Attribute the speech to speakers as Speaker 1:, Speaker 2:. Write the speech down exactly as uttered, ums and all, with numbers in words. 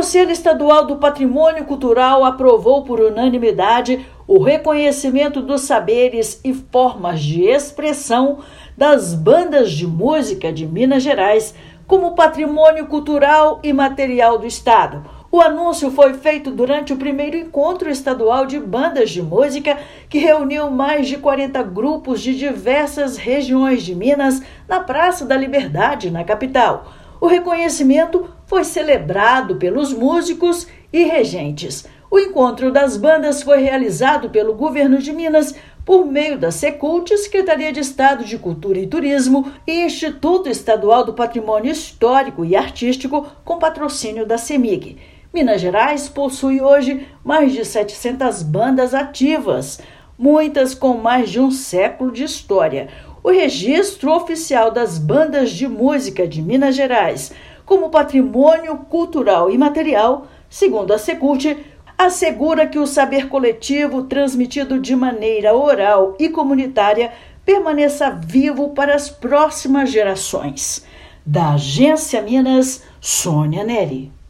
Speaker 1: Conselho Estadual do Patrimônio Cultural aprovou por unanimidade o reconhecimento dos saberes e formas de expressão das bandas de música de Minas Gerais como patrimônio cultural e material do Estado. O anúncio foi feito durante o primeiro encontro estadual de bandas de música, que reuniu mais de quarenta grupos de diversas regiões de Minas na Praça da Liberdade, na capital. O reconhecimento foi celebrado pelos músicos e regentes. O encontro das bandas foi realizado pelo governo de Minas por meio da Secult, Secretaria de Estado de Cultura e Turismo e Instituto Estadual do Patrimônio Histórico e Artístico, com patrocínio da CEMIG. Minas Gerais possui hoje mais de setecentas bandas ativas, muitas com mais de um século de história. O registro oficial das bandas de música de Minas Gerais como patrimônio cultural e material, segundo a Secult, assegura que o saber coletivo transmitido de maneira oral e comunitária permaneça vivo para as próximas gerações. Da Agência Minas, Sônia Neri.